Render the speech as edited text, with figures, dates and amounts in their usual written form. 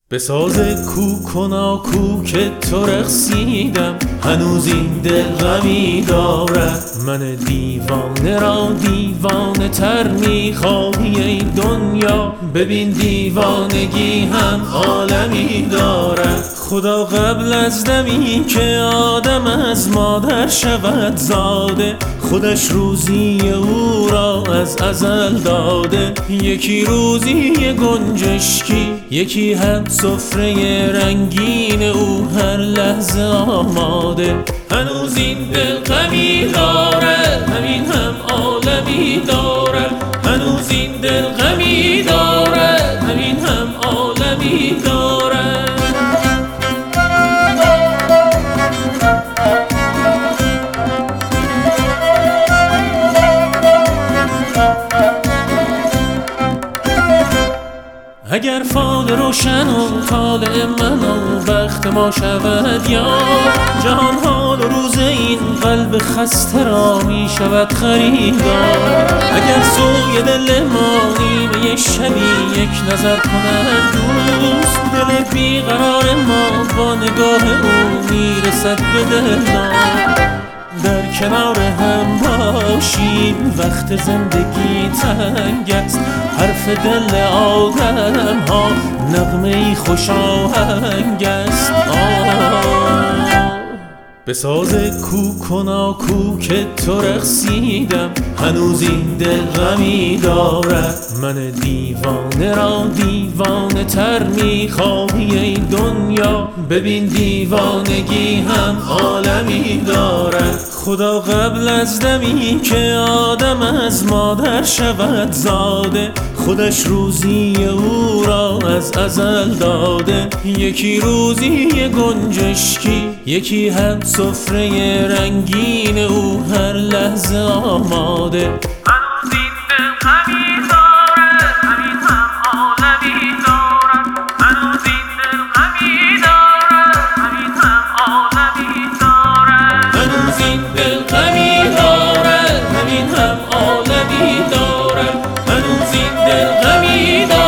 به ساز کوکنا کوک تو رقصیدم، هنوز این دل غمی دارد. من دیوانه را دیوانه تر میخواهی ای دنیا، ببین دیوانگی هم عالمی دارد. خدا قبل از دمی که آدم از مادر شود زاده، خودش روزی او را از ازل داده. یکی روزی گنجشکی، یکی هم سفره رنگین او هر لحظه آماده. هنوز این دل غمی دارد، همین هم عالمی دارد. هنوز این دل غمی دارد، همین هم عالمی دارد. اگر فال روشن و طالع من و بخت ما شود یا جهان حال و روز این قلب خسته را می شود خریدار. اگر سوی دل ما نیمه شبی یک نظر کند دوست، دل بیقرار ما با نگاه او می رسد به دلدار. در کنار هم باشیم وقت زندگی تنگ است، حرف دل آدم ها نغمه ای خوش آهنگ است. به ساز کوکنا کوک تو رقصیدم، هنوز این دل غمی دارد. من دیوانه را دیوانه تر میخواهی ای دنیا، ببین دیوانگی هم عالمی دارد. خدا قبل از دمی که آدم از مادر شود زاده، خودش روزی او را از ازل داده. یکی روزی گنجشکی، یکی هم سفره رنگین او هر لحظه آماده. هنوز این دل غمی دارد، همین هم عالمی دارد. هنوز این دل غمی دارد، همین هم عالمی دارد. هنوز این دل غمی دارد، همین هم عالمی دارد. هنوز این دل غمی دارد.